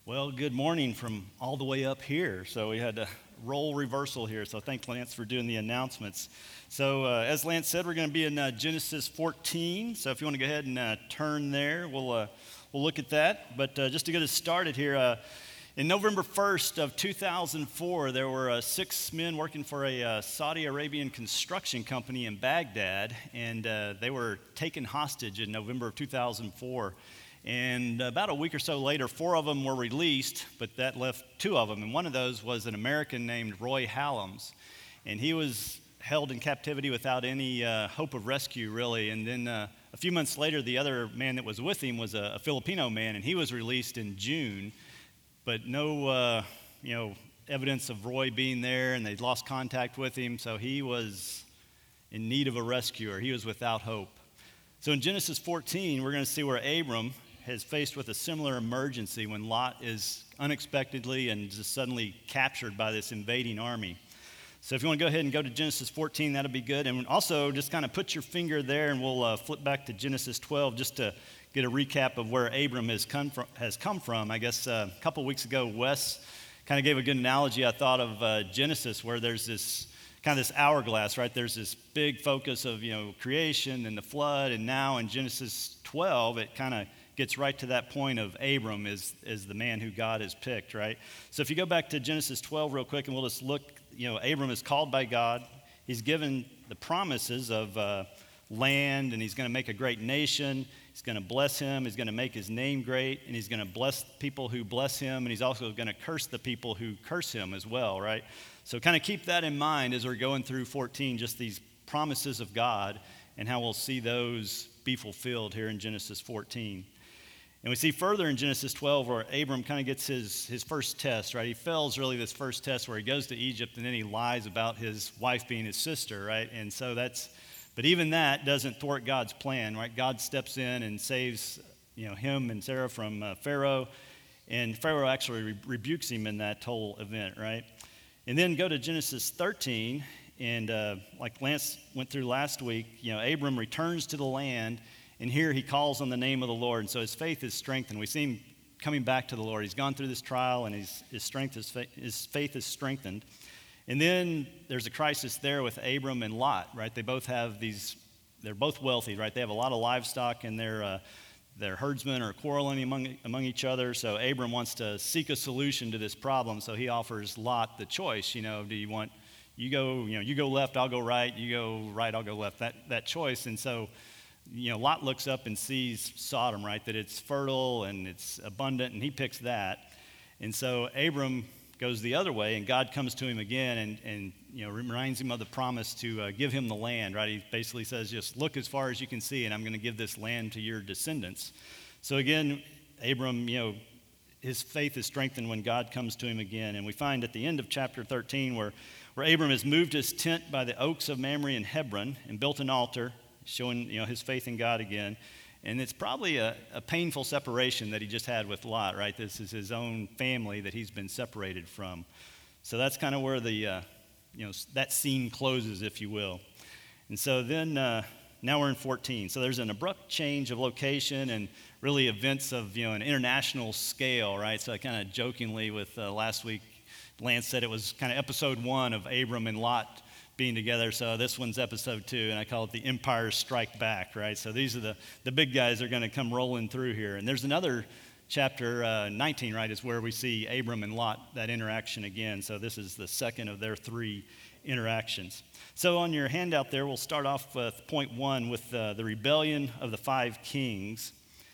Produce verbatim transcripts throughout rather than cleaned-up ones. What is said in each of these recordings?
Well, good morning from all the way up here. So we had a role reversal here. So thank Lance for doing the announcements. So uh, as Lance said, we're going to be in uh, Genesis fourteen. So if you want to go ahead and uh, turn there, we'll uh, we'll look at that. But uh, just to get us started here, uh, in November first of two thousand four, there were uh, six men working for a uh, Saudi Arabian construction company in Baghdad, and uh, they were taken hostage in November of two thousand four. And about a week or so later, four of them were released, but that left two of them. And one of those was an American named Roy Hallams. And he was held in captivity without any uh, hope of rescue, really. And then uh, a few months later, the other man that was with him was a, a Filipino man, and he was released in June. But no, uh, you know, evidence of Roy being there, and they'd lost contact with him. So he was in need of a rescuer. He was without hope. So in Genesis fourteen, we're going to see where Abram is faced with a similar emergency when Lot is unexpectedly and just suddenly captured by this invading army. So if you want to go ahead and go to Genesis fourteen, that'll be good. And also just kind of put your finger there, and we'll uh, flip back to Genesis twelve just to get a recap of where Abram has come from. Has come from. I guess uh, a couple weeks ago, Wes kind of gave a good analogy, I thought, of uh, Genesis, where there's this kind of this hourglass, right? There's this big focus of, you know, creation and the flood, and now in Genesis twelve, it kind of gets right to that point of Abram is, is the man who God has picked, right? So if you go back to Genesis twelve real quick, and we'll just look, you know, Abram is called by God. He's given the promises of uh, land, and he's going to make a great nation. He's going to bless him. He's going to make his name great, and he's going to bless people who bless him, and he's also going to curse the people who curse him as well, right? So kind of keep that in mind as we're going through fourteen, just these promises of God and how we'll see those be fulfilled here in Genesis fourteen. And we see further in Genesis twelve where Abram kind of gets his, his first test, right? He fails really this first test where he goes to Egypt and then he lies about his wife being his sister, right? And so that's, but even that doesn't thwart God's plan, right? God steps in and saves, you know, him and Sarah from uh, Pharaoh, and Pharaoh actually re- rebukes him in that whole event, right? And then go to Genesis thirteen, and uh, like Lance went through last week, you know, Abram returns to the land, and here he calls on the name of the Lord, and so his faith is strengthened. We see him coming back to the Lord. He's gone through this trial, and his, his strength, his, fa- his faith is strengthened. And then there's a crisis there with Abram and Lot, right? They both have these, they're both wealthy, right? They have a lot of livestock, and they're, uh, their herdsmen are quarreling among, among each other. So Abram wants to seek a solution to this problem, so he offers Lot the choice. You know, do you want, you go, you know, you go left, I'll go right, you go right, I'll go left, that, that choice. And so, you know, Lot looks up and sees Sodom, right, that it's fertile and it's abundant, and he picks that. And so Abram goes the other way, and God comes to him again and, and you know, reminds him of the promise to uh, give him the land, right? He basically says, just look as far as you can see, and I'm going to give this land to your descendants. So again, Abram, you know, his faith is strengthened when God comes to him again. And we find at the end of chapter thirteen where, where Abram has moved his tent by the oaks of Mamre and Hebron and built an altar, showing, you know, his faith in God again. And it's probably a, a painful separation that he just had with Lot, right? This is his own family that he's been separated from. So that's kind of where the, uh, you know, that scene closes, if you will. And so then, uh, now we're in fourteen. So there's an abrupt change of location and really events of, you know, an international scale, right? So I kind of jokingly with uh, last week, Lance said it was kind of episode one of Abram and Lot being together. So this one's episode two, and I call it the Empire Strike Back, right? So these are the, the big guys that are going to come rolling through here. And there's another chapter, uh, nineteen, right, is where we see Abram and Lot, that interaction again. So this is the second of their three interactions. So on your handout there, we'll start off with point one with uh, the rebellion of the five kings.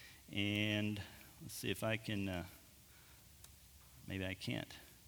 And let's see if I can, uh, maybe I can't.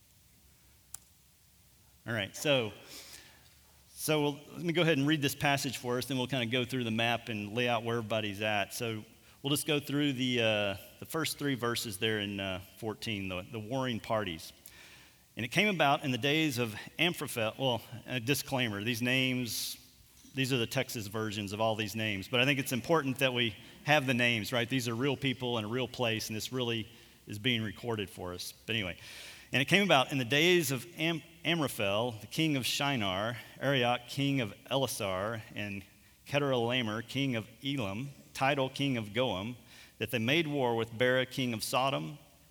All right, so So we'll, let me go ahead and read this passage for us, then we'll kind of go through the map and lay out where everybody's at. So we'll just go through the uh, the first three verses there in uh, fourteen, the, the warring parties. And it came about in the days of Amphraphel. Well, a disclaimer, these names, these are the Texas versions of all these names, but I think it's important that we have the names, right? These are real people in a real place, and this really is being recorded for us. But anyway, and it came about in the days of Am- Amraphel, the king of Shinar, Arioch, king of Elasar, and Chedorlaomer, king of Elam, Tidal, king of Goam, that they made war with Bera, king of Sodom,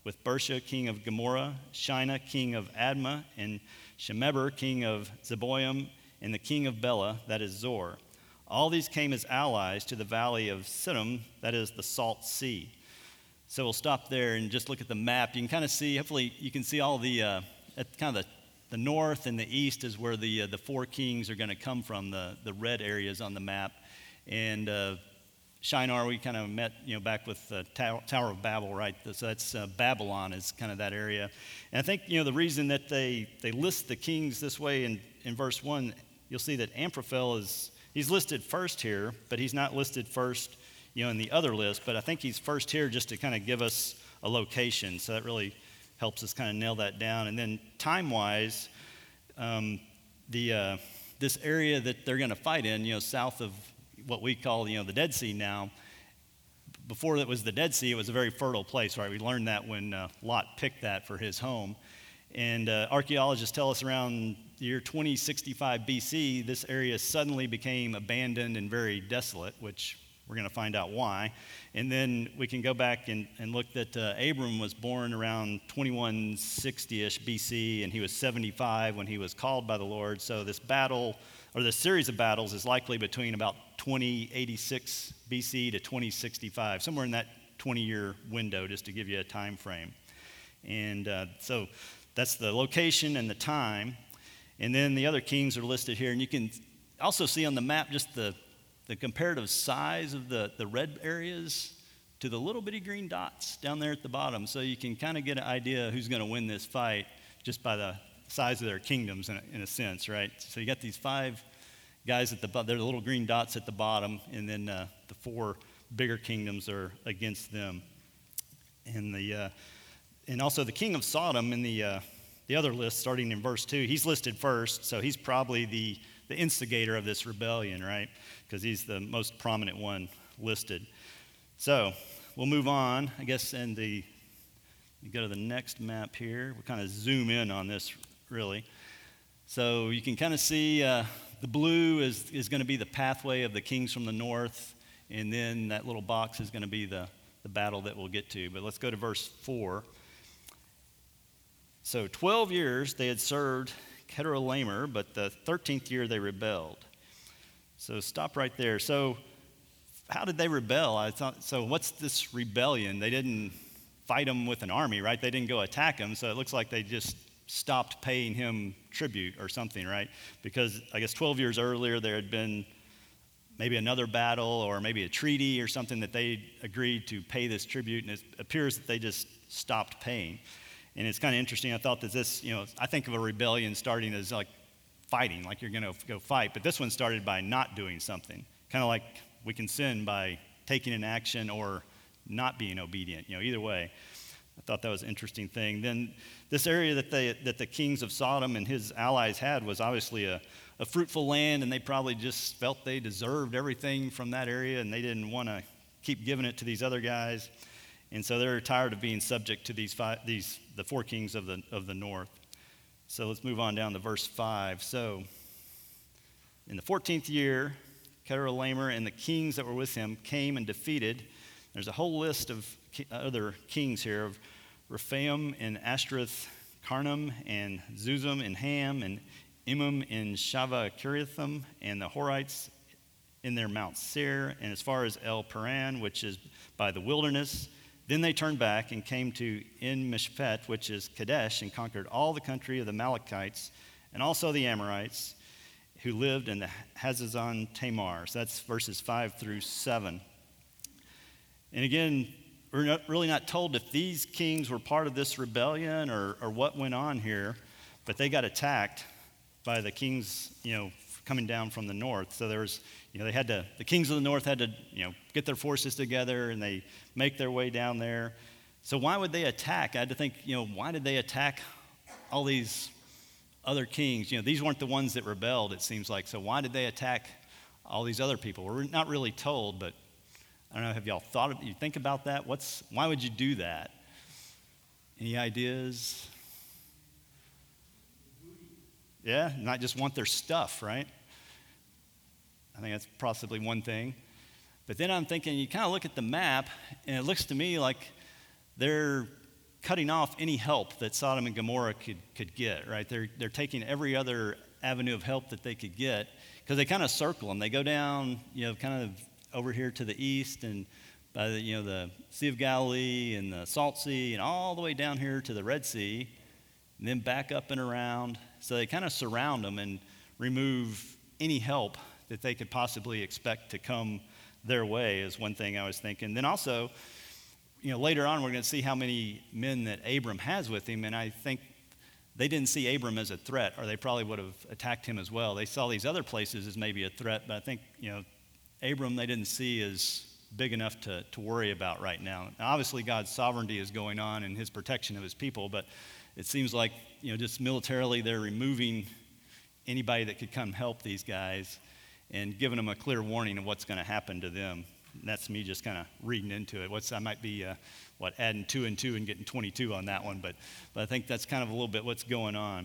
with Bersha, king of Gomorrah, Shina, king of Admah, and Shemeber, king of Zeboim, and the king of Bela, that is Zor. All these came as allies to the valley of Siddim, that is the Salt Sea. So we'll stop there and just look at the map. You can kind of see, hopefully you can see all the, uh, at kind of the, the north and the east is where the uh, the four kings are going to come from, the, the red areas on the map. And uh, Shinar, we kind of met, you know, back with the Tower, Tower of Babel, right? So that's uh, Babylon is kind of that area. And I think, you know, the reason that they, they list the kings this way in, in verse one, you'll see that Amraphel is, he's listed first here, but he's not listed first, you know, in the other list. But I think he's first here just to kind of give us a location. So that really helps us kind of nail that down. And then time-wise, um, the uh, this area that they're going to fight in, you know, south of what we call, you know, the Dead Sea now. Before it was the Dead Sea, it was a very fertile place, right? We learned that when uh, Lot picked that for his home. And uh, archaeologists tell us around the year twenty sixty-five B C, this area suddenly became abandoned and very desolate, which we're going to find out why. And then we can go back and, and look that uh, Abram was born around twenty-one sixty-ish B C, and he was seventy-five when he was called by the Lord. So this battle, or this series of battles, is likely between about twenty eighty-six B C to twenty sixty-five, somewhere in that twenty-year window, just to give you a time frame. And uh, so that's the location and the time. And then the other kings are listed here. And you can also see on the map just the, the comparative size of the, the red areas to the little bitty green dots down there at the bottom. So you can kind of get an idea who's going to win this fight just by the size of their kingdoms in a, in a sense, right? So you got these five guys at the bottom, they're the little green dots at the bottom, and then uh, the four bigger kingdoms are against them. And the uh, and also the king of Sodom in the uh, the other list, starting in verse two, he's listed first, so he's probably the, the instigator of this rebellion, right? Because he's the most prominent one listed. So we'll move on, I guess, and the you go to the next map here. We'll kind of zoom in on this, really. So you can kind of see uh, the blue is, is going to be the pathway of the kings from the north, and then that little box is going to be the, the battle that we'll get to. But let's go to verse four. So twelve years they had served Chedorlaomer, but the thirteenth year they rebelled. So stop right there. So how did they rebel? I thought, so what's this rebellion? They didn't fight him with an army, right? They didn't go attack him, so it looks like they just stopped paying him tribute or something, right? Because I guess twelve years earlier there had been maybe another battle or maybe a treaty or something that they agreed to pay this tribute, and it appears that they just stopped paying. And it's kind of interesting. I thought that this, you know, I think of a rebellion starting as like fighting, like you're going to go fight, but this one started by not doing something, kind of like we can sin by taking an action or not being obedient, you know, either way. I thought that was an interesting thing. Then this area that they that the kings of Sodom and his allies had was obviously a, a fruitful land, and they probably just felt they deserved everything from that area, and they didn't want to keep giving it to these other guys. And so they're tired of being subject to these five, these the four kings of the of the north. So let's move on down to verse five. So in the fourteenth year, Chedorlaomer and the kings that were with him came and defeated. There's a whole list of other kings here of Rephaim and Ashtaroth Karnam and Zuzim and Ham and Imam and Shava Kiriathim and the Horites in their Mount Seir, and as far as El Paran, which is by the wilderness. Then they turned back and came to En Mishpet, which is Kadesh, and conquered all the country of the Amalekites and also the Amorites who lived in the Hazazon Tamar. So that's verses five through seven. And again, we're not, really not told if these kings were part of this rebellion or, or what went on here, but they got attacked by the kings, you know, coming down from the north. So there was, you know, they had to, the kings of the north had to, you know, get their forces together and they make their way down there. So why would they attack? I had to think, you know, why did they attack all these other kings? You know, these weren't the ones that rebelled, it seems like. So why did they attack all these other people? We're not really told, but I don't know, have y'all thought of, you think about that? What's, why would you do that? Any ideas? Yeah, not just want their stuff, right? I think that's possibly one thing. But then I'm thinking, you kind of look at the map, and it looks to me like they're cutting off any help that Sodom and Gomorrah could, could get, right? They're, they're taking every other avenue of help that they could get because they kind of circle them. They go down, you know, kind of over here to the east and by the, you know, the Sea of Galilee and the Salt Sea and all the way down here to the Red Sea and then back up and around. So they kind of surround them and remove any help that they could possibly expect to come their way is one thing I was thinking. Then also, you know, later on we're going to see how many men that Abram has with him, and I think they didn't see Abram as a threat, or they probably would have attacked him as well. They saw these other places as maybe a threat, but I think, you know, Abram they didn't see as big enough to, to worry about right now. Now. Obviously, God's sovereignty is going on and his protection of his people, but it seems like, you know, just militarily they're removing anybody that could come help these guys and giving them a clear warning of what's going to happen to them. And that's me just kind of reading into it. What's I might be, uh, what, adding two and two and getting twenty-two on that one, but, but I think that's kind of a little bit what's going on.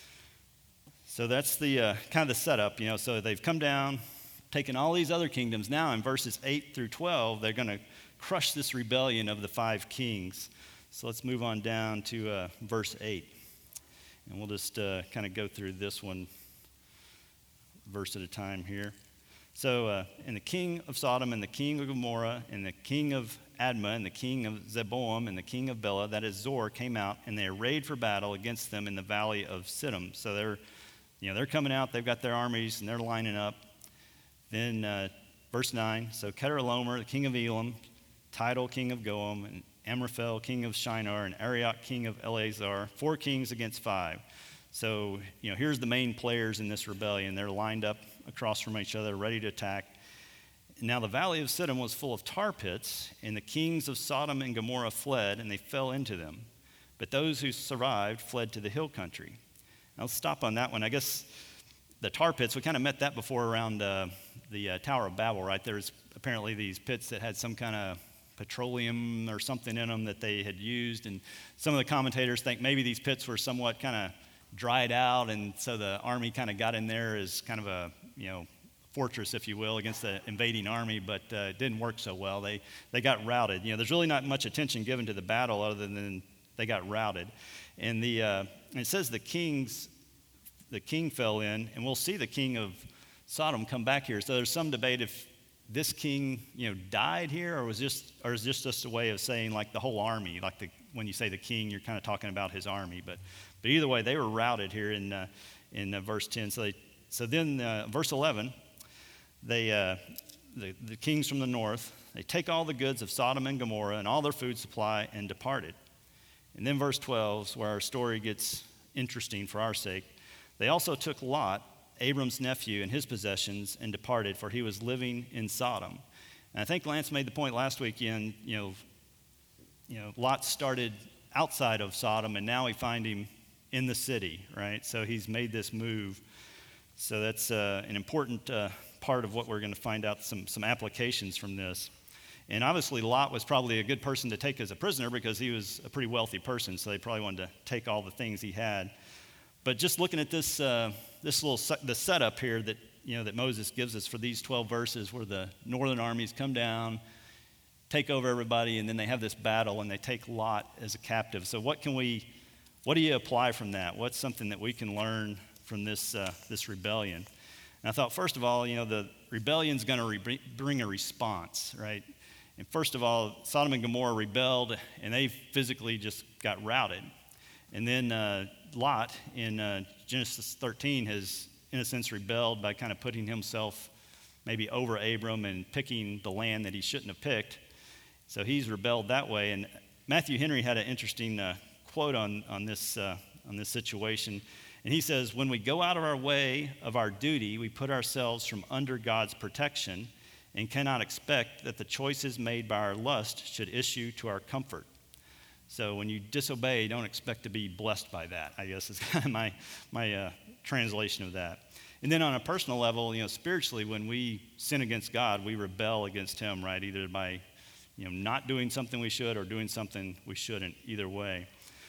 So that's the uh, kind of the setup, you know. So they've come down, taken all these other kingdoms. Now in verses eight through twelve, they're going to crush this rebellion of the five kings. So let's move on down to uh, verse eight. And we'll just uh, kind of go through this one verse at a time here. So, uh, and the king of Sodom and the king of Gomorrah and the king of Admah and the king of Zeboam and the king of Bela, that is Zor, came out, and they arrayed for battle against them in the valley of Siddim. So they're, you know, they're coming out, they've got their armies, and they're lining up. Then uh, verse nine, so Chedorlaomer, the king of Elam, Tidal, king of Goam, and Amraphel, king of Shinar, and Arioch, king of Eleazar, four kings against five. So, you know, here's the main players in this rebellion. They're lined up across from each other, ready to attack. Now the valley of Siddim was full of tar pits, and the kings of Sodom and Gomorrah fled, and they fell into them. But those who survived fled to the hill country. Now let's stop on that one. I guess the tar pits, we kind of met that before around uh, the uh, Tower of Babel, right? There's apparently these pits that had some kind of petroleum or something in them that they had used, and some of the commentators think maybe these pits were somewhat kind of dried out, and so the army kind of got in there as kind of a, you know, fortress, if you will, against the invading army, but uh, it didn't work so well. They they got routed. You know, there's really not much attention given to the battle other than they got routed. And the uh, and it says the kings, the king fell in, and we'll see the king of Sodom come back here. So there's some debate if this king, you know, died here, or was just, or is this just a way of saying like the whole army? Like the, when you say the king, you're kind of talking about his army. But but either way, they were routed here in uh, in uh, verse ten. So they, so then uh, verse eleven, they uh, the the kings from the north, they take all the goods of Sodom and Gomorrah and all their food supply and departed. And then verse twelve is where our story gets interesting for our sake. They also took Lot, Abram's nephew, and his possessions and departed, for he was living in Sodom. And I think Lance made the point last weekend, you know, you know, Lot started outside of Sodom, and now we find him in the city, right? So he's made this move. So that's uh, an important uh, part of what we're going to find out, some, some applications from this. And obviously Lot was probably a good person to take as a prisoner because he was a pretty wealthy person, so they probably wanted to take all the things he had. But just looking at this uh, this little se- the setup here that, you know, that Moses gives us for these twelve verses, where the northern armies come down, take over everybody, and then they have this battle and they take Lot as a captive. So what can we, what do you apply from that? What's something that we can learn from this uh, this rebellion? And I thought, first of all, you know, the rebellion's going to re- bring a response, right? And first of all, Sodom and Gomorrah rebelled, and they physically just got routed. And then uh, Lot in uh, Genesis thirteen has, in a sense, rebelled by kind of putting himself maybe over Abram and picking the land that he shouldn't have picked. So he's rebelled that way. And Matthew Henry had an interesting uh, quote on, on, this, uh, on this situation. And he says, when we go out of our way of our duty, we put ourselves from under God's protection and cannot expect that the choices made by our lust should issue to our comfort. So when you disobey, don't expect to be blessed by that, I guess is kind of my, my uh, translation of that. And then on a personal level, you know, spiritually, when we sin against God, we rebel against him, right? Either by, you know, not doing something we should or doing something we shouldn't, either way.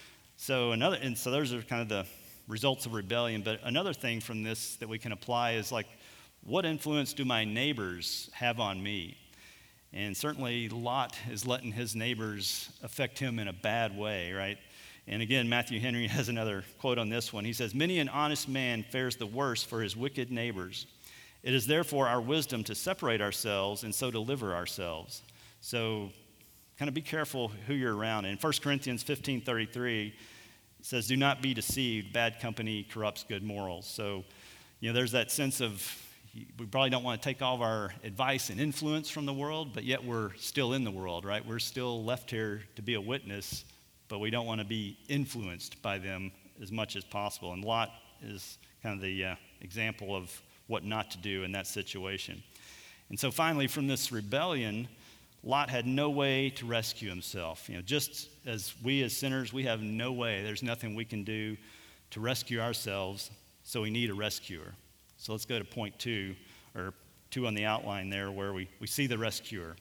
So another, and so those are kind of the results of rebellion. But another thing from this that we can apply is like, what influence do my neighbors have on me? And certainly Lot is letting his neighbors affect him in a bad way, right? And again, Matthew Henry has another quote on this one. He says, "Many an honest man fares the worse for his wicked neighbors. It is therefore our wisdom to separate ourselves and so deliver ourselves." So kind of be careful who you're around. In First Corinthians fifteen thirty-three, it says, "Do not be deceived. Bad company corrupts good morals." So, you know, there's that sense of we probably don't want to take all of our advice and influence from the world, but yet we're still in the world, right? We're still left here to be a witness, but we don't want to be influenced by them as much as possible. And Lot is kind of the uh, example of what not to do in that situation. And so finally, from this rebellion, Lot had no way to rescue himself. You know, just as we as sinners, we have no way. There's nothing we can do to rescue ourselves, so we need a rescuer. So let's go to point two, or two on the outline there, where we, we see the rescuer.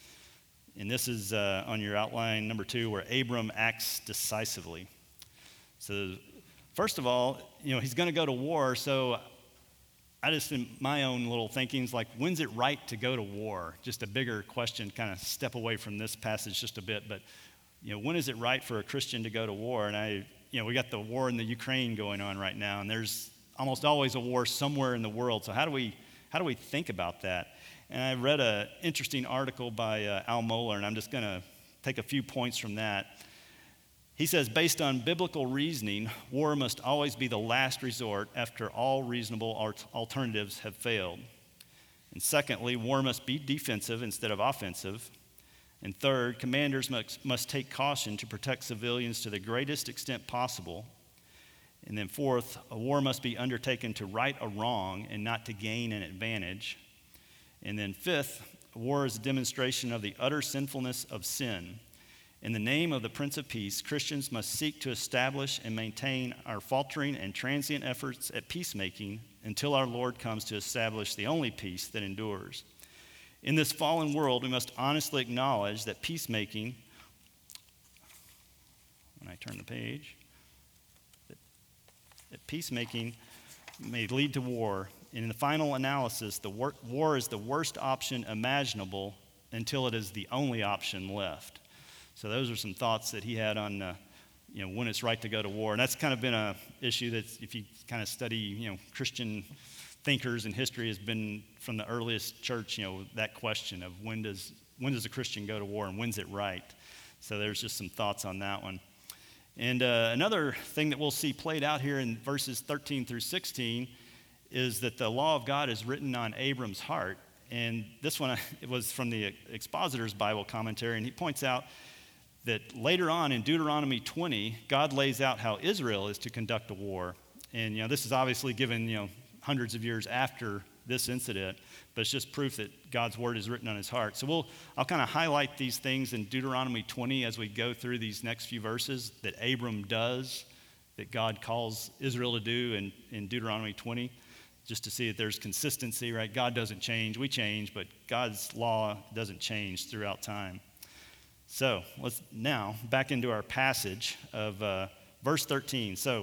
And this is uh, on your outline, number two, where Abram acts decisively. So first of all, you know, he's going to go to war, so I just, in my own little thinkings, like, when's it right to go to war? Just a bigger question, kind of step away from this passage just a bit, but, you know, when is it right for a Christian to go to war? And I, you know, we got the war in the Ukraine going on right now, and there's almost always a war somewhere in the world. So how do we, how do we think about that? And I read an interesting article by uh, Al Mohler, and I'm just going to take a few points from that. He says, based on biblical reasoning, war must always be the last resort after all reasonable alternatives have failed. And secondly, war must be defensive instead of offensive. And third, commanders must, must take caution to protect civilians to the greatest extent possible. And then fourth, a war must be undertaken to right a wrong and not to gain an advantage. And then fifth, war is a demonstration of the utter sinfulness of sin. In the name of the Prince of Peace, Christians must seek to establish and maintain our faltering and transient efforts at peacemaking until our Lord comes to establish the only peace that endures. In this fallen world, we must honestly acknowledge that peacemaking, when I turn the page, that, that peacemaking may lead to war. And in the final analysis, the war, war is the worst option imaginable until it is the only option left. So those are some thoughts that he had on, uh, you know, when it's right to go to war. And that's kind of been an issue that if you kind of study, you know, Christian thinkers in history has been from the earliest church, you know, that question of when does when does a Christian go to war and when's it right? So there's just some thoughts on that one. And uh, another thing that we'll see played out here in verses thirteen through sixteen is that the law of God is written on Abram's heart. And this one it was from the Expositor's Bible commentary, and he points out that later on in Deuteronomy twenty, God lays out how Israel is to conduct a war. And, you know, this is obviously given, you know, hundreds of years after this incident, but it's just proof that God's word is written on his heart. So we'll, I'll kind of highlight these things in Deuteronomy twenty as we go through these next few verses that Abram does, that God calls Israel to do in, in Deuteronomy twenty, just to see that there's consistency, right? God doesn't change, we change, but God's law doesn't change throughout time. So let's now back into our passage of uh, verse thirteen. So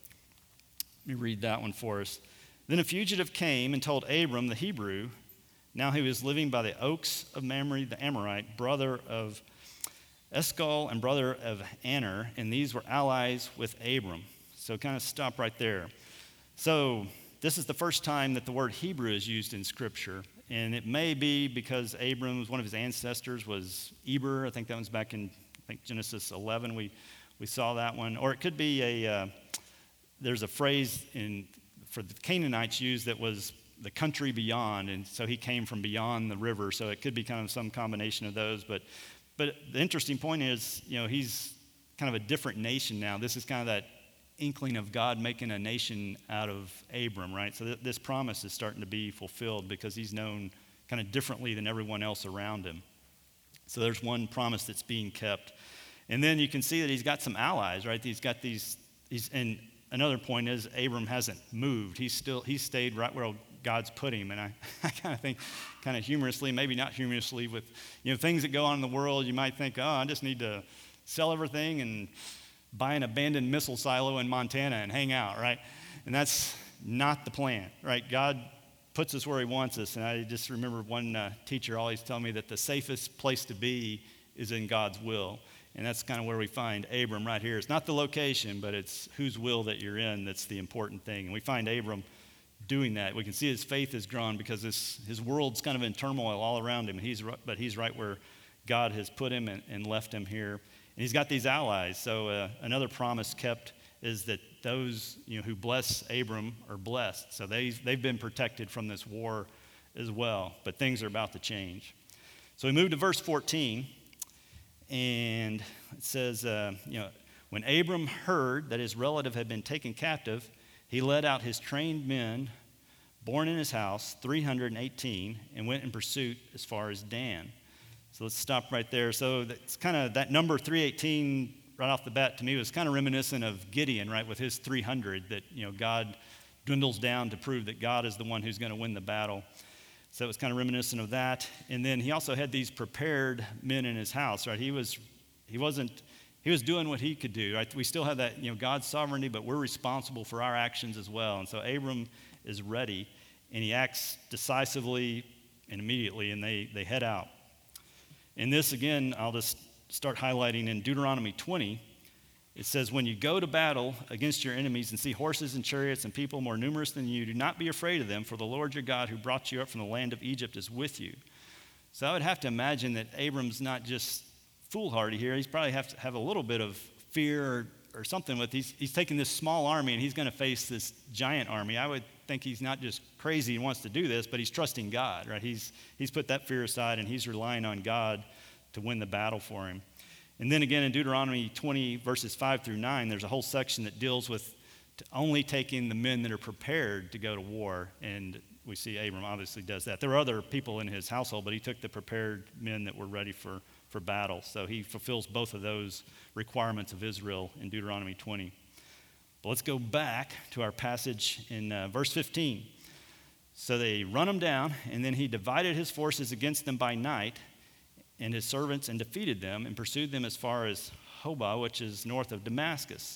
let me read that one for us. Then a fugitive came and told Abram the Hebrew, now he was living by the oaks of Mamre the Amorite, brother of Eshcol and brother of Aner, and these were allies with Abram. So kind of stop right there. So this is the first time that the word Hebrew is used in Scripture. And it may be because Abram, one of his ancestors was Eber. I think that one's back in I think Genesis eleven. We we saw that one. Or it could be a, uh, there's a phrase in for the Canaanites used that was the country beyond. And so he came from beyond the river. So it could be kind of some combination of those. But, but the interesting point is, you know, he's kind of a different nation now. This is kind of that inkling of God making a nation out of Abram, right? So th- this promise is starting to be fulfilled because he's known kind of differently than everyone else around him. So there's one promise that's being kept. And then you can see that he's got some allies, right? He's got these, he's, and another point is Abram hasn't moved. He's still, he's stayed right where God's put him. And I, I kind of think, kind of humorously, maybe not humorously, with, you know, things that go on in the world, you might think, oh, I just need to sell everything and buy an abandoned missile silo in Montana and hang out, right? And that's not the plan, right? God puts us where he wants us. And I just remember one uh, teacher always telling me that the safest place to be is in God's will. And that's kind of where we find Abram right here. It's not the location, but it's whose will that you're in that's the important thing. And we find Abram doing that. We can see his faith has grown because this, his world's kind of in turmoil all around him. He's, but he's right where God has put him and, and left him here. And he's got these allies. So uh, another promise kept is that those you know, who bless Abram are blessed. So they, they've been protected from this war as well. But things are about to change. So we move to verse fourteen. And it says, uh, you know, when Abram heard that his relative had been taken captive, he led out his trained men, born in his house, three hundred eighteen, and went in pursuit as far as Dan. So let's stop right there. So it's kind of that number three eighteen right off the bat to me was kind of reminiscent of Gideon, right, with his three hundred that, you know, God dwindles down to prove that God is the one who's going to win the battle. So it was kind of reminiscent of that. And then he also had these prepared men in his house, right? He was, he wasn't, he was doing what he could do, right? We still have that, you know, God's sovereignty, but we're responsible for our actions as well. And so Abram is ready, and he acts decisively and immediately, and they, they head out. And this, again, I'll just start highlighting in Deuteronomy twenty. It says, when you go to battle against your enemies and see horses and chariots and people more numerous than you, do not be afraid of them, for the Lord your God who brought you up from the land of Egypt is with you. So I would have to imagine that Abram's not just foolhardy here. He's probably have to have a little bit of fear or, or something with he's he's taking this small army and he's going to face this giant army. I would think he's not just crazy and wants to do this, but he's trusting God, right? He's he's put that fear aside and he's relying on God to win the battle for him. And then again in Deuteronomy twenty, verses five through nine, there's a whole section that deals with only taking the men that are prepared to go to war. And we see Abram obviously does that. There were other people in his household, but he took the prepared men that were ready for, for battle. So he fulfills both of those requirements of Israel in Deuteronomy twenty. But let's go back to our passage in uh, verse fifteen. So they run him down, and then he divided his forces against them by night and his servants and defeated them and pursued them as far as Hobah, which is north of Damascus.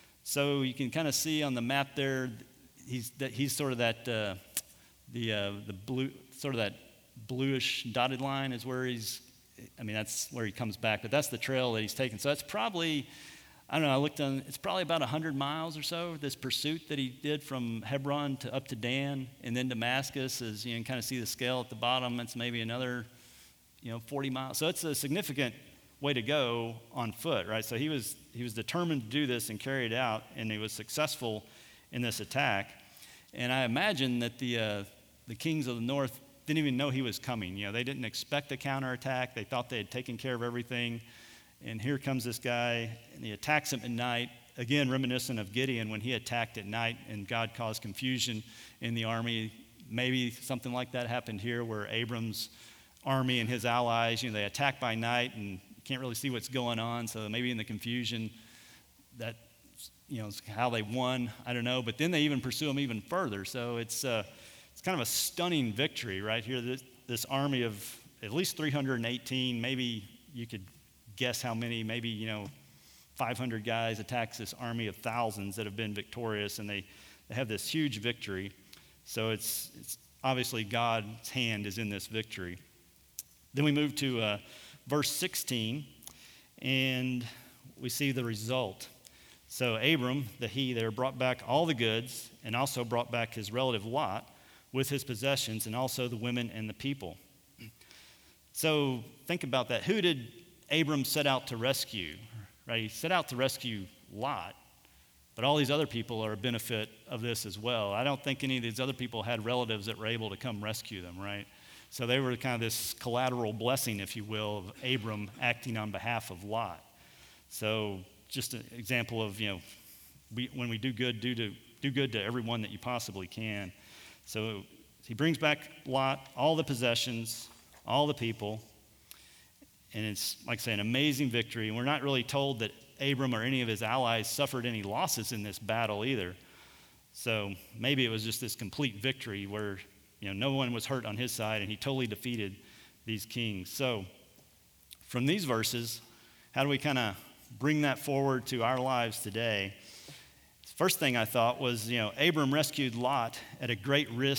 So you can kind of see on the map there, he's that he's sort of that uh, the uh, the blue sort of that bluish dotted line is where he's. I mean that's where he comes back, but that's the trail that he's taken. So that's probably I don't know. I looked on. It's probably about a hundred miles or so. This pursuit that he did from Hebron to up to Dan and then Damascus, is you can kind of see the scale at the bottom. It's maybe another. You know, forty miles. So it's a significant way to go on foot, right? So he was he was determined to do this and carry it out, and he was successful in this attack. And I imagine that the uh, the kings of the north didn't even know he was coming. You know, they didn't expect a counterattack. They thought they had taken care of everything. And here comes this guy, and he attacks him at night. Again, reminiscent of Gideon when he attacked at night, and God caused confusion in the army. Maybe something like that happened here, where Abram's army and his allies, you know, they attack by night and you can't really see what's going on. So maybe in the confusion, that, you know, how they won, I don't know. But then they even pursue them even further. So it's uh, it's kind of a stunning victory right here. This, this army of at least three hundred eighteen, maybe you could guess how many, maybe, you know, five hundred guys attacks this army of thousands that have been victorious, and they, they have this huge victory. So it's it's obviously God's hand is in this victory. Then we move to uh, verse sixteen, and we see the result. So Abram, the he there, brought back all the goods and also brought back his relative Lot with his possessions and also the women and the people. So think about that. Who did Abram set out to rescue? Right? He set out to rescue Lot, but all these other people are a benefit of this as well. I don't think any of these other people had relatives that were able to come rescue them, right? So they were kind of this collateral blessing, if you will, of Abram acting on behalf of Lot. So just an example of, you know, we, when we do good, do, to, do good to everyone that you possibly can. So he brings back Lot, all the possessions, all the people, and it's, like I say, an amazing victory. And we're not really told that Abram or any of his allies suffered any losses in this battle either. So maybe it was just this complete victory where, you know, no one was hurt on his side, and he totally defeated these kings. So from these verses, how do we kind of bring that forward to our lives today? First thing I thought was, you know, Abram rescued Lot at a great risk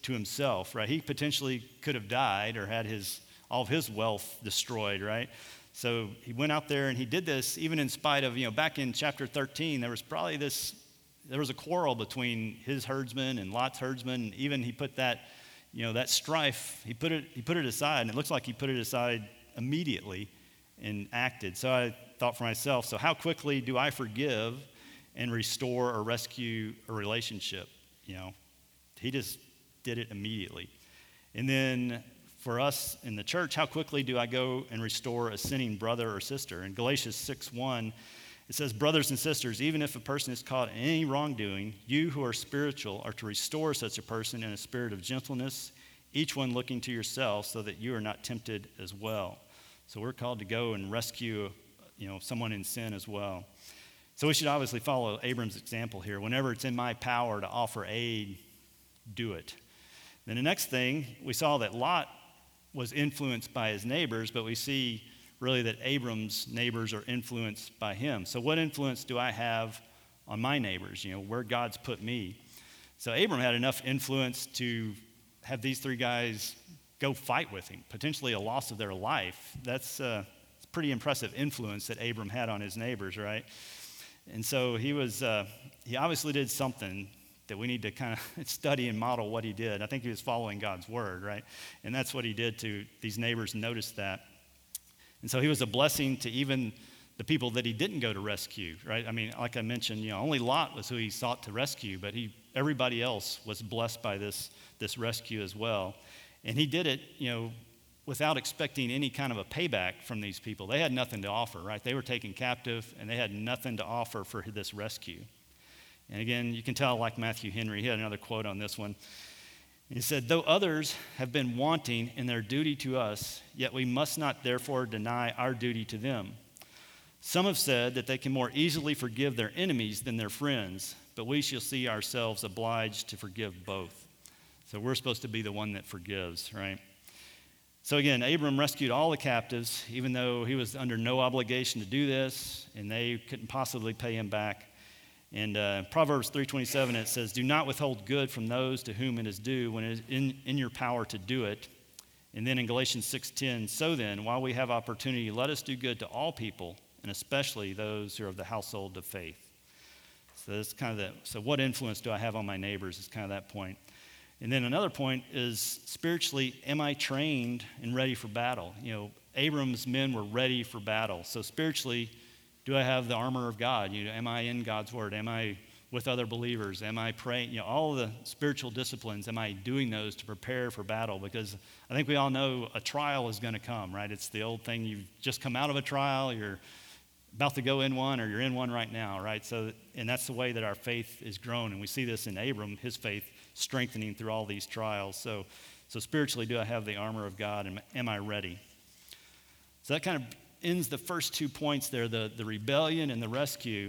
to himself, right? He potentially could have died or had his all of his wealth destroyed, right? So he went out there and he did this even in spite of, you know, back in chapter thirteen, there was probably this, there was a quarrel between his herdsmen and Lot's herdsmen. And even he put that, you know, that strife, he put it, he put it aside, and it looks like he put it aside immediately and acted. So I thought for myself, so how quickly do I forgive and restore or rescue a relationship? You know, he just did it immediately. And then for us in the church, how quickly do I go and restore a sinning brother or sister? In Galatians six one, it says, brothers and sisters, even if a person is caught in any wrongdoing, you who are spiritual are to restore such a person in a spirit of gentleness, each one looking to yourself so that you are not tempted as well. So we're called to go and rescue, you know, someone in sin as well. So we should obviously follow Abram's example here. Whenever it's in my power to offer aid, do it. Then the next thing, we saw that Lot was influenced by his neighbors, but we see really that Abram's neighbors are influenced by him. So what influence do I have on my neighbors, you know, where God's put me? So Abram had enough influence to have these three guys go fight with him, potentially a loss of their life. That's uh, pretty impressive influence that Abram had on his neighbors, right? And so he was, uh, he obviously did something that we need to kind of study and model what he did. I think he was following God's word, right? And that's what he did to these neighbors, noticed that. And so he was a blessing to even the people that he didn't go to rescue, right? I mean, like I mentioned, you know, only Lot was who he sought to rescue, but he, everybody else was blessed by this, this rescue as well. And he did it, you know, without expecting any kind of a payback from these people. They had nothing to offer, right? They were taken captive, and they had nothing to offer for this rescue. And again, you can tell, like Matthew Henry, he had another quote on this one. He said, though others have been wanting in their duty to us, yet we must not therefore deny our duty to them. Some have said that they can more easily forgive their enemies than their friends, but we shall see ourselves obliged to forgive both. So we're supposed to be the one that forgives, right? So again, Abram rescued all the captives, even though he was under no obligation to do this, and they couldn't possibly pay him back. And uh, Proverbs three twenty-seven, it says, do not withhold good from those to whom it is due when it is in, in your power to do it. And then in Galatians six ten, so then, while we have opportunity, let us do good to all people, and especially those who are of the household of faith. So that's kind of the, so what influence do I have on my neighbors is kind of that point. And then another point is spiritually, am I trained and ready for battle? You know, Abram's men were ready for battle. So spiritually, do I have the armor of God? You know, am I in God's word? Am I with other believers? Am I praying? You know, all of the spiritual disciplines, am I doing those to prepare for battle? Because I think we all know a trial is going to come, right? It's the old thing, you've just come out of a trial, you're about to go in one, or you're in one right now, right? So, and that's the way that our faith is grown. And we see this in Abram, his faith strengthening through all these trials. So, so spiritually, do I have the armor of God, and am I ready? So that kind of ends the first two points there, the, the rebellion and the rescue.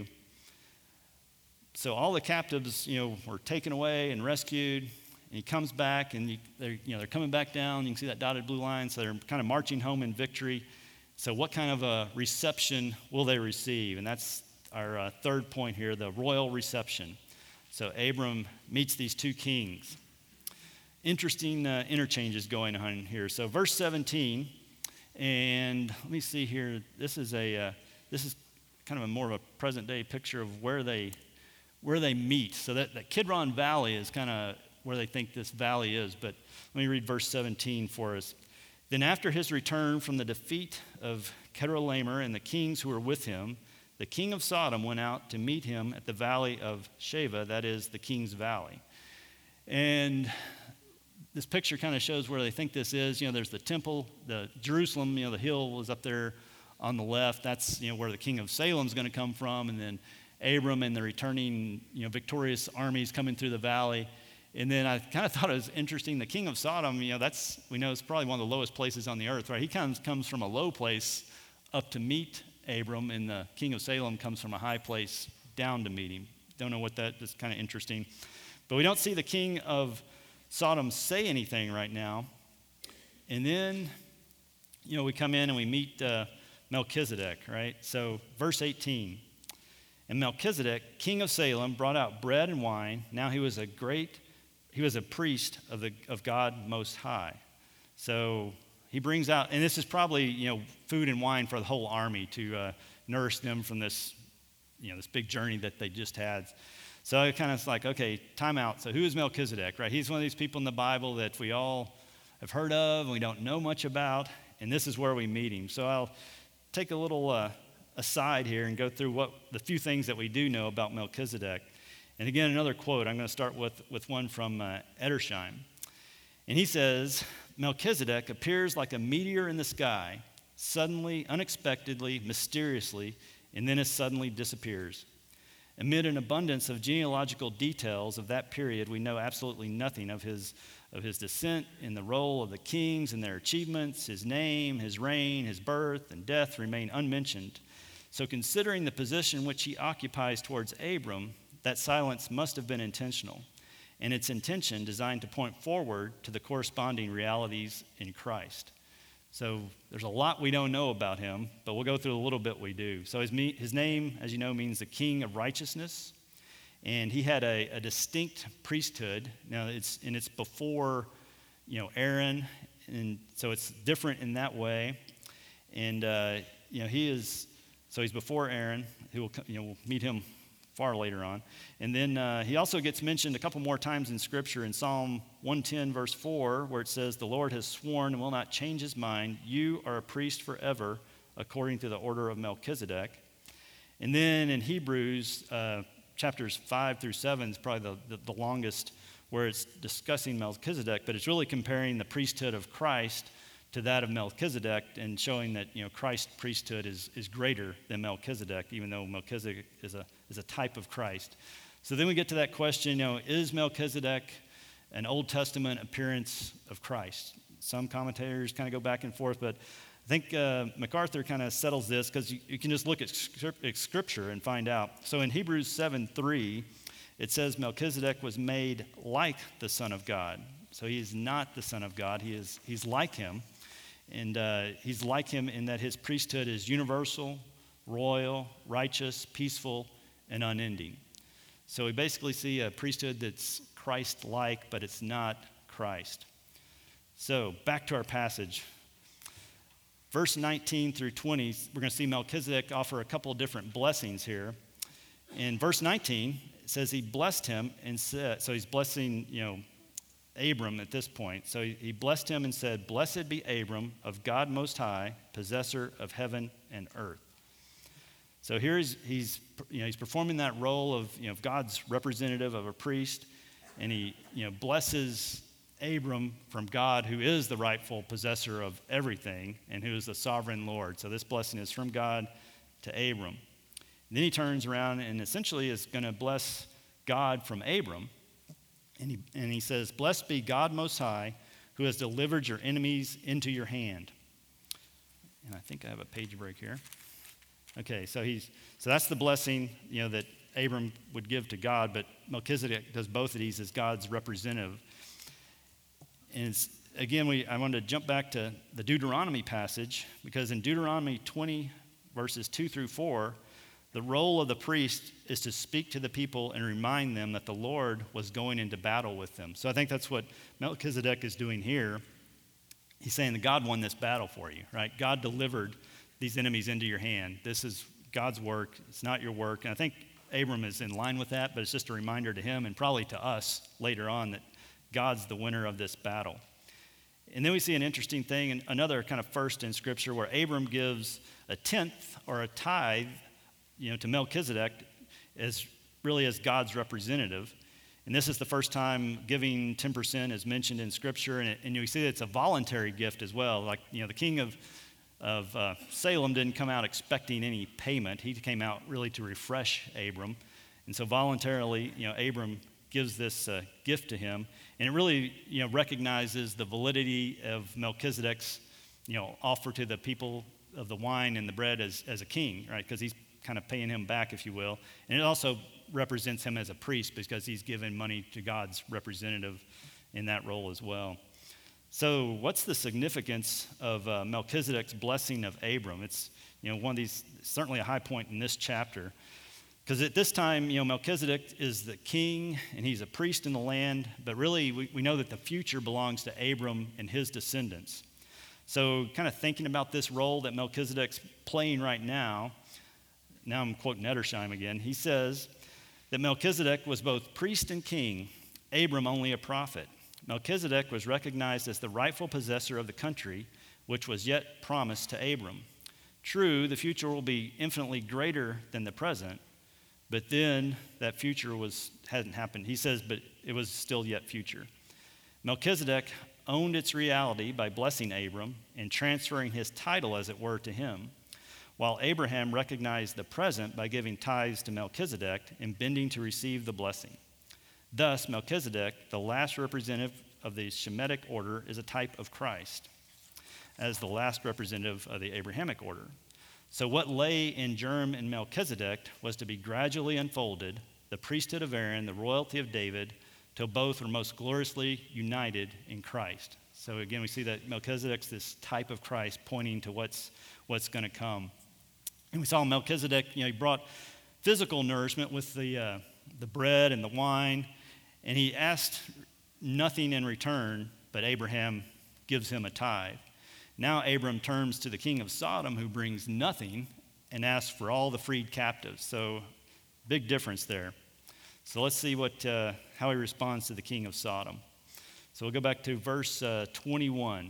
So all the captives, you know, were taken away and rescued, and he comes back, and you, they're, you know, they're coming back down. You can see that dotted blue line, so they're kind of marching home in victory. So what kind of a reception will they receive? And that's our uh, third point here, the royal reception. So Abram meets these two kings. Interesting uh, interchanges going on here. So verse seventeen, and let me see here. This is a uh, this is kind of a more of a present day picture of where they where they meet. So that, that Kidron Valley is kind of where they think this valley is. But let me read verse seventeen for us. Then after his return from the defeat of Chedorlaomer and the kings who were with him, the king of Sodom went out to meet him at the valley of Sheva, that is the king's valley. And this picture kind of shows where they think this is. You know, there's the temple, the Jerusalem, you know, the hill was up there on the left. That's, you know, where the king of Salem's going to come from. And then Abram and the returning, you know, victorious armies coming through the valley. And then I kind of thought it was interesting. The king of Sodom, you know, that's, we know it's probably one of the lowest places on the earth, right? He comes, comes from a low place up to meet Abram, and the king of Salem comes from a high place down to meet him. Don't know what that is, kind of interesting. But we don't see the king of Sodom say anything right now. And then, you know, we come in and we meet uh, Melchizedek, right? So verse eighteen. And Melchizedek, king of Salem, brought out bread and wine. Now he was a great, he was a priest of the of God Most High. So he brings out, and this is probably, you know, food and wine for the whole army to uh, nourish them from this, you know, this big journey that they just had. So it kind of like, okay, time out. So who is Melchizedek, right? He's one of these people in the Bible that we all have heard of and we don't know much about, and this is where we meet him. So I'll take a little uh, aside here and go through what the few things that we do know about Melchizedek. And again, another quote. I'm going to start with, with one from uh, Edersheim. And he says, Melchizedek appears like a meteor in the sky, suddenly, unexpectedly, mysteriously, and then as suddenly disappears. Amid an abundance of genealogical details of that period, we know absolutely nothing of his, of his descent and the role of the kings and their achievements. His name, his reign, his birth, and death remain unmentioned. So considering the position which he occupies towards Abram, that silence must have been intentional, and its intention designed to point forward to the corresponding realities in Christ. So there's a lot we don't know about him, but we'll go through a little bit we do. So his, his name, as you know, means the King of Righteousness, and he had a, a distinct priesthood. Now it's and it's before, you know, Aaron, and so it's different in that way. And uh, you know, he is so he's before Aaron. Who will you know we'll meet him far later on. And then uh, he also gets mentioned a couple more times in Scripture in Psalm one ten, verse four, where it says, the Lord has sworn and will not change his mind. You are a priest forever, according to the order of Melchizedek. And then in Hebrews, uh, chapters five through seven is probably the, the, the longest, where it's discussing Melchizedek, but it's really comparing the priesthood of Christ to that of Melchizedek and showing that, you know, Christ's priesthood is, is greater than Melchizedek, even though Melchizedek is a, is a type of Christ. So then we get to that question, you know, is Melchizedek an Old Testament appearance of Christ? Some commentators kind of go back and forth, but I think uh, MacArthur kind of settles this because you, you can just look at Scripture and find out. So in Hebrews seven three, it says Melchizedek was made like the Son of God. So he is not the Son of God. He is he's like him. And uh, he's like him in that his priesthood is universal, royal, righteous, peaceful, and unending. So we basically see a priesthood that's Christ-like, but it's not Christ. So back to our passage. Verse nineteen through twenty, we're going to see Melchizedek offer a couple of different blessings here. In verse nineteen, it says he blessed him and said, so he's blessing, you know, Abram at this point. So he blessed him and said, blessed be Abram of God Most High, possessor of heaven and earth. So here he's, he's, you know, he's performing that role of, you know, God's representative of a priest, and he, you know, blesses Abram from God, who is the rightful possessor of everything and who is the sovereign Lord. So this blessing is from God to Abram. And then he turns around and essentially is going to bless God from Abram. And he, and he says, blessed be God Most High, who has delivered your enemies into your hand. And I think I have a page break here. Okay, so he's so that's the blessing, you know, that Abram would give to God, but Melchizedek does both of these as God's representative. And it's, again, we I wanted to jump back to the Deuteronomy passage, because in Deuteronomy twenty, verses two through four, the role of the priest is to speak to the people and remind them that the Lord was going into battle with them. So I think that's what Melchizedek is doing here. He's saying that God won this battle for you, right? God delivered these enemies into your hand. This is God's work. It's not your work. And I think Abram is in line with that, but it's just a reminder to him and probably to us later on that God's the winner of this battle. And then we see an interesting thing, and another kind of first in Scripture, where Abram gives a tenth or a tithe, you know, to Melchizedek as really as God's representative. And this is the first time giving ten percent is mentioned in Scripture, and, it, and you see that it's a voluntary gift as well. Like, you know, the king of, of uh, Salem didn't come out expecting any payment. He came out really to refresh Abram. And so voluntarily, you know, Abram gives this uh, gift to him. And it really, you know, recognizes the validity of Melchizedek's, you know, offer to the people of the wine and the bread as, as a king, right? Because he's kind of paying him back, if you will. And it also represents him as a priest because he's given money to God's representative in that role as well. So what's the significance of uh, Melchizedek's blessing of Abram? It's, you know, one of these, certainly a high point in this chapter. Because at this time, you know, Melchizedek is the king and he's a priest in the land, but really we, we know that the future belongs to Abram and his descendants. So kind of thinking about this role that Melchizedek's playing right now, now I'm quoting Edersheim again, he says that Melchizedek was both priest and king, Abram only a prophet. Melchizedek was recognized as the rightful possessor of the country, which was yet promised to Abram. True, the future will be infinitely greater than the present, but then that future was hadn't happened. He says, but it was still yet future. Melchizedek owned its reality by blessing Abram and transferring his title, as it were, to him, while Abraham recognized the present by giving tithes to Melchizedek and bending to receive the blessing. Thus, Melchizedek, the last representative of the Shemitic order, is a type of Christ, as the last representative of the Abrahamic order. So what lay in germ in Melchizedek was to be gradually unfolded, the priesthood of Aaron, the royalty of David, till both were most gloriously united in Christ. So again, we see that Melchizedek's this type of Christ pointing to what's what's going to come. And we saw Melchizedek, you know, he brought physical nourishment with the uh, the bread and the wine, and he asked nothing in return, but Abraham gives him a tithe. Now Abram turns to the king of Sodom, who brings nothing, and asks for all the freed captives. So big difference there. So let's see what uh, how he responds to the king of Sodom. So we'll go back to verse uh, twenty-one.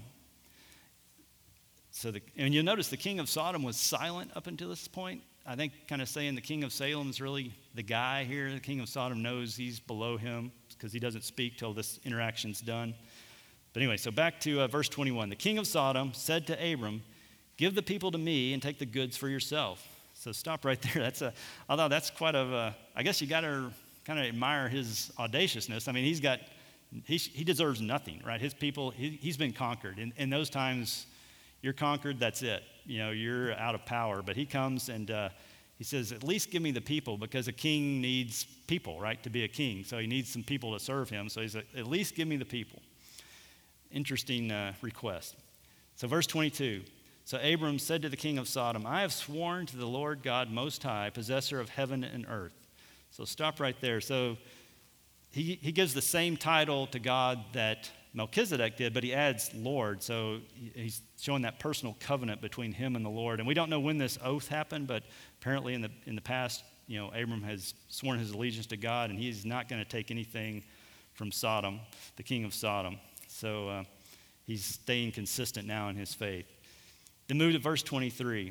So the, and you'll notice the king of Sodom was silent up until this point. I think kind of saying the king of Salem is really the guy here. The king of Sodom knows he's below him because he doesn't speak till this interaction's done. But anyway, so back to uh, verse twenty-one. The king of Sodom said to Abram, "Give the people to me and take the goods for yourself." So stop right there. That's a, although that's quite a, uh, I guess you got to kind of admire his audaciousness. I mean, he's got, he, he deserves nothing, right? His people, he, he's been conquered. In, in those times, you're conquered, that's it. You know, you're out of power. But he comes and uh, he says, at least give me the people, because a king needs people, right, to be a king. So he needs some people to serve him. So he's like, at least give me the people. Interesting uh, request. So verse twenty-two. So Abram said to the king of Sodom, "I have sworn to the Lord God Most High, possessor of heaven and earth." So stop right there. So he, he gives the same title to God that Melchizedek did, but he adds Lord. So he's showing that personal covenant between him and the Lord. And we don't know when this oath happened, but apparently in the in the past, you know, Abram has sworn his allegiance to God, and he's not going to take anything from Sodom, the king of Sodom. So uh, he's staying consistent now in his faith. Then move to verse twenty-three.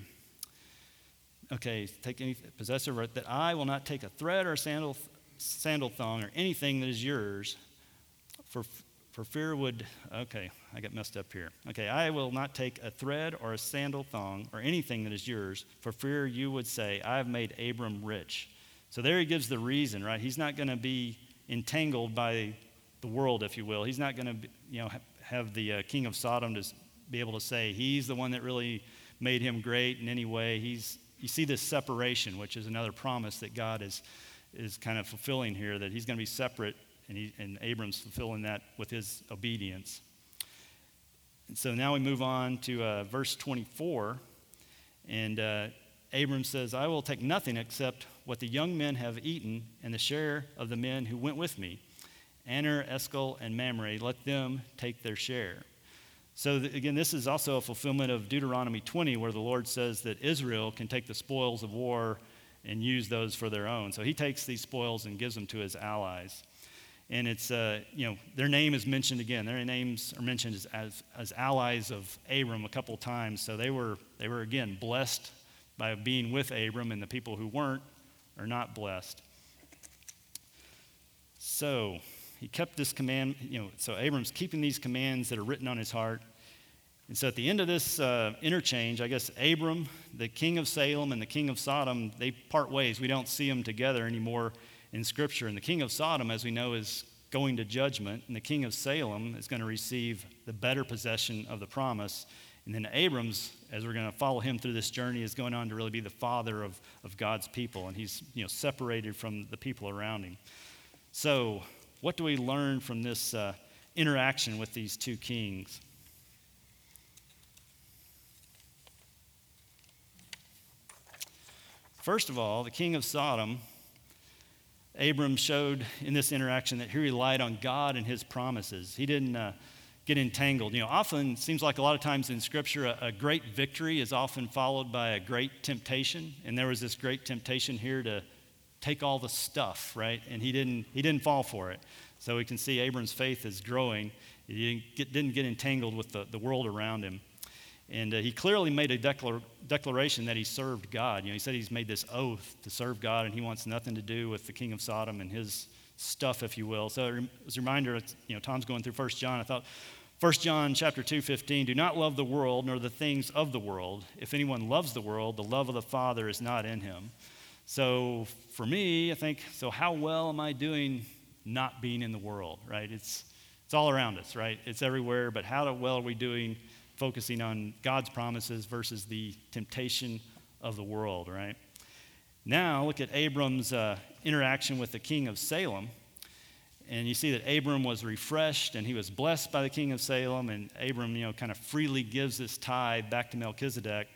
Okay, take any possessor of it, that I will not take a thread or a sandal, sandal thong or anything that is yours, for for fear would, okay, I got messed up here. Okay, I will not take a thread or a sandal thong or anything that is yours, for fear you would say, I have made Abram rich. So there he gives the reason, right? He's not going to be entangled by the world, if you will. He's not going to, you know, have the uh, king of Sodom to be able to say he's the one that really made him great in any way. He's, you see this separation, which is another promise that God is is kind of fulfilling here, that he's going to be separate, and, he, and Abram's fulfilling that with his obedience. And so now we move on to uh, verse twenty-four, and uh, Abram says, I will take nothing except what the young men have eaten and the share of the men who went with me. Aner, Eshcol, and Mamre, let them take their share. So th- again, this is also a fulfillment of Deuteronomy twenty, where the Lord says that Israel can take the spoils of war and use those for their own. So he takes these spoils and gives them to his allies. And it's, uh, you know, their name is mentioned again. Their names are mentioned as, as, as allies of Abram a couple times. So they were, they were, again, blessed by being with Abram, and the people who weren't are not blessed. So he kept this command, you know, so Abram's keeping these commands that are written on his heart. And so at the end of this uh, interchange, I guess Abram, the king of Salem, and the king of Sodom, they part ways. We don't see them together anymore in Scripture. And the king of Sodom, as we know, is going to judgment, and the king of Salem is going to receive the better possession of the promise. And then Abram's, as we're going to follow him through this journey, is going on to really be the father of, of God's people, and he's, you know, separated from the people around him. So what do we learn from this uh, interaction with these two kings? First of all, the king of Sodom Abram showed in this interaction that he relied on God and his promises. He didn't uh, get entangled. You know, often, it seems like a lot of times in Scripture, a, a great victory is often followed by a great temptation. And there was this great temptation here to take all the stuff, right? And he didn't, he didn't fall for it. So we can see Abram's faith is growing. He didn't get, didn't get entangled with the, the world around him. And uh, he clearly made a declar- declaration that he served God. You know, he said he's made this oath to serve God, and he wants nothing to do with the king of Sodom and his stuff, if you will. So as a reminder, you know, Tom's going through First John. I thought, First John chapter two fifteen, do not love the world nor the things of the world. If anyone loves the world, the love of the Father is not in him. So for me, I think, so how well am I doing not being in the world, right? It's it's all around us, right? It's everywhere, but how well are we doing focusing on God's promises versus the temptation of the world, right? Now, look at Abram's uh, interaction with the king of Salem. And you see that Abram was refreshed and he was blessed by the king of Salem. And Abram, you know, kind of freely gives this tithe back to Melchizedek.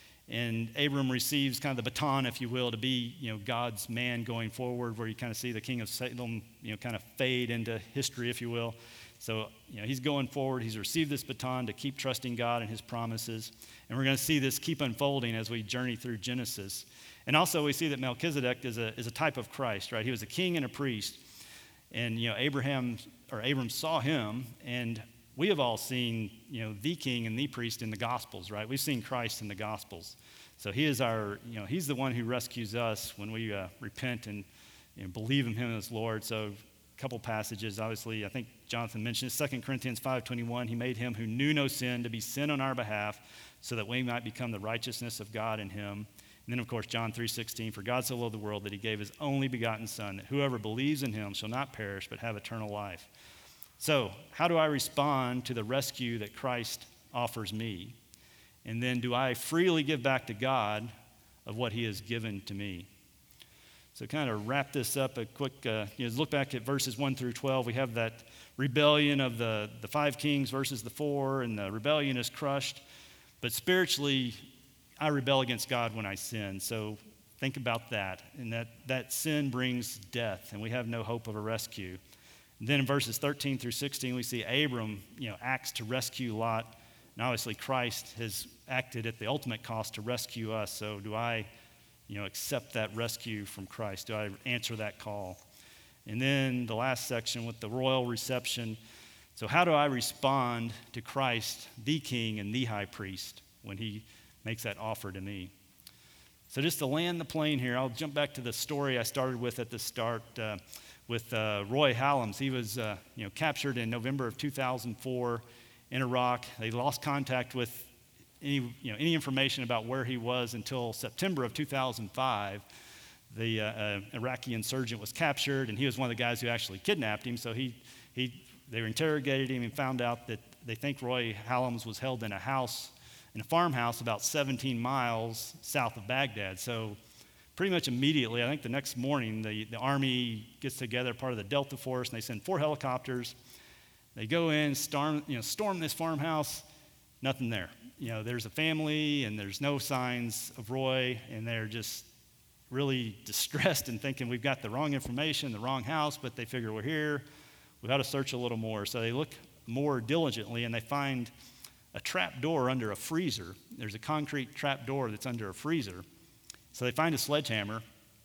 And Abram receives kind of the baton, if you will, to be, you know, God's man going forward, where you kind of see the king of Salem, you know, kind of fade into history, if you will. So, you know, he's going forward. He's received this baton to keep trusting God and his promises. And we're going to see this keep unfolding as we journey through Genesis. And also we see that Melchizedek is a, is a type of Christ, right? He was a king and a priest. And, you know, Abraham, or Abram saw him, and we have all seen, you know, the king and the priest in the Gospels, right? We've seen Christ in the Gospels. So he is our, you know, he's the one who rescues us when we uh, repent and, you know, believe in him as Lord. So a couple passages, obviously, I think Jonathan mentioned it, Second Corinthians five twenty-one, he made him who knew no sin to be sin on our behalf so that we might become the righteousness of God in him. And then, of course, John three sixteen, for God so loved the world that he gave his only begotten Son, that whoever believes in him shall not perish but have eternal life. So, how do I respond to the rescue that Christ offers me? And then, do I freely give back to God of what he has given to me? So, kind of wrap this up a quick, uh, you know, look back at verses one through twelve. We have that rebellion of the, the five kings versus the four, and the rebellion is crushed. But spiritually, I rebel against God when I sin. So, think about that. And that, that sin brings death, and we have no hope of a rescue. And then in verses thirteen through sixteen, we see Abram, you know, acts to rescue Lot. And obviously, Christ has acted at the ultimate cost to rescue us. So do I, you know, accept that rescue from Christ? Do I answer that call? And then the last section with the royal reception. So how do I respond to Christ, the King and the High Priest, when he makes that offer to me? So just to land the plane here, I'll jump back to the story I started with at the start uh, with uh, Roy Hallams. He was, uh, you know, captured in November of two thousand four in Iraq. They lost contact with any, you know, any information about where he was until September of two thousand five. The uh, uh, Iraqi insurgent was captured, and he was one of the guys who actually kidnapped him. So he, he, they interrogated him and found out that they think Roy Hallams was held in a house, in a farmhouse about seventeen miles south of Baghdad. So pretty much immediately, I think the next morning, the, the Army gets together, part of the Delta Force, and they send four helicopters. They go in, storm, you know, storm this farmhouse, nothing there. You know, there's a family, and there's no signs of Roy, and they're just really distressed and thinking we've got the wrong information, the wrong house, but they figure we're here. We've got to search a little more. So they look more diligently, and they find a trap door under a freezer. There's a concrete trap door that's under a freezer. So they find a sledgehammer,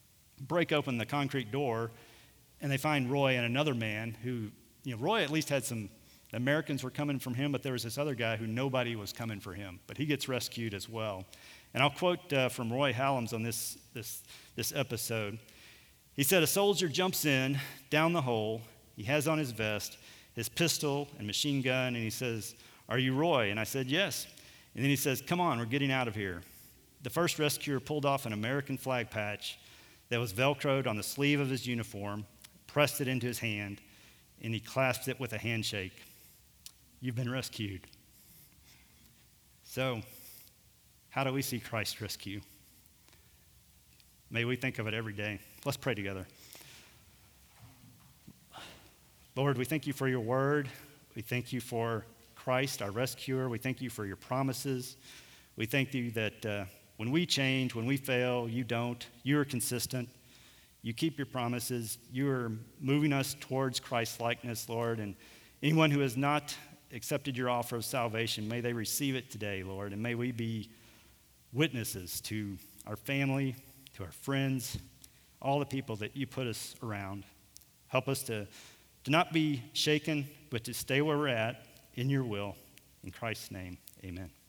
break open the concrete door, and they find Roy and another man who, you know, Roy at least had some, the Americans were coming from him, but there was this other guy who nobody was coming for him, but he gets rescued as well. And I'll quote uh, from Roy Hallams on this, this, this episode. He said, a soldier jumps in, down the hole. He has on his vest, his pistol and machine gun, and he says, are you Roy? And I said, yes. And then he says, come on, we're getting out of here. The first rescuer pulled off an American flag patch that was Velcroed on the sleeve of his uniform, pressed it into his hand, and he clasped it with a handshake. You've been rescued. So, how do we see Christ's rescue? May we think of it every day. Let's pray together. Lord, we thank you for your word. We thank you for Christ, our rescuer. We thank you for your promises. We thank you that uh, when we change, when we fail, you don't. You are consistent. You keep your promises. You are moving us towards Christ-likeness, Lord. And anyone who has not accepted your offer of salvation, may they receive it today, Lord. And may we be witnesses to our family, to our friends, all the people that you put us around. Help us to, to not be shaken, but to stay where we're at in your will. In Christ's name, amen.